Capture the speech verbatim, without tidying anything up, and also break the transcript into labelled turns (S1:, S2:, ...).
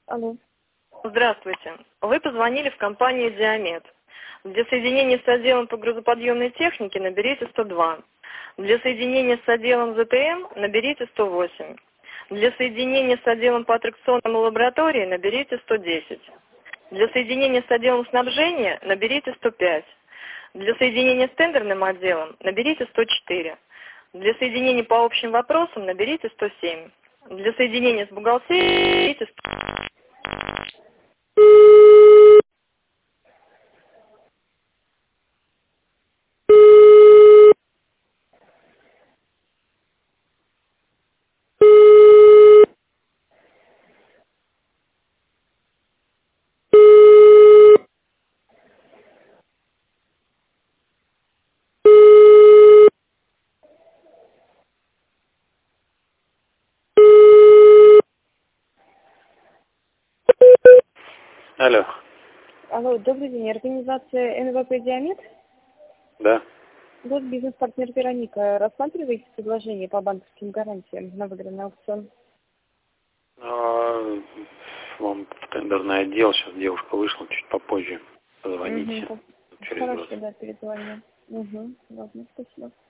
S1: Алло.
S2: Здравствуйте. Вы позвонили в компанию «Диамет». Для соединения с отделом по грузоподъемной технике наберите сто два. Для соединения с отделом зэ тэ эм наберите сто восемь. Для соединения с отделом по аттракционам и лаборатории наберите сто десять. Для соединения с отделом снабжения наберите сто пять. Для соединения с тендерным отделом наберите сто четыре. Для соединения по общим вопросам наберите сто семь. Для соединения с бухгалтерией наберите сто...
S3: Алло.
S1: Алло, добрый день. Организация эн вэ пэ «Диамет».
S3: Да.
S1: Вот бизнес-партнер Вероника. Рассматриваете предложение по банковским гарантиям на выигранный аукцион?
S3: А, вам в тендерный отдел, сейчас девушка вышла, чуть попозже. Позвоните.
S1: Угу.
S3: Через
S1: Хорошо,
S3: вас.
S1: да, перезвоню. Угу. Ладно, спасибо.